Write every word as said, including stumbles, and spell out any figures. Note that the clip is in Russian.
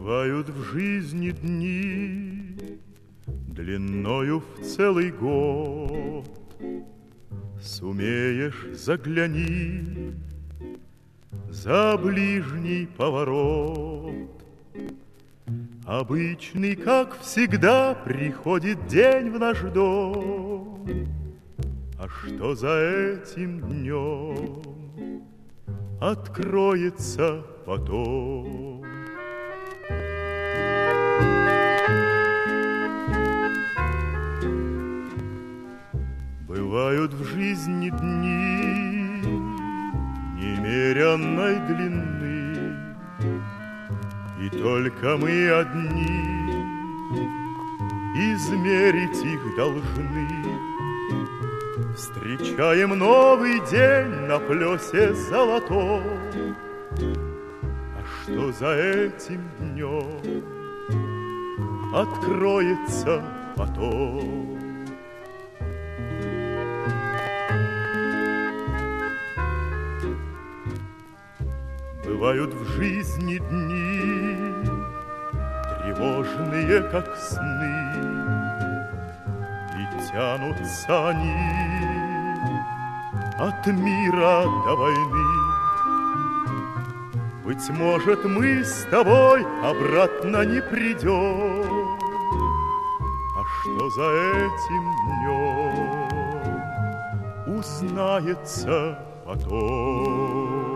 Бывают в жизни дни длиною в целый год. Сумеешь, загляни за ближний поворот. Обычный, как всегда, приходит день в наш дом. А что за этим днем откроется потом? Бывают в жизни дни немеренной длины, и только мы одни измерить их должны. Встречаем новый день на плесе золотом. А что за этим днем откроется потом? Бывают в жизни дни тревожные, как сны, и тянутся они от мира до войны. Быть может, мы с тобой обратно не придем. А что за этим днем узнается потом?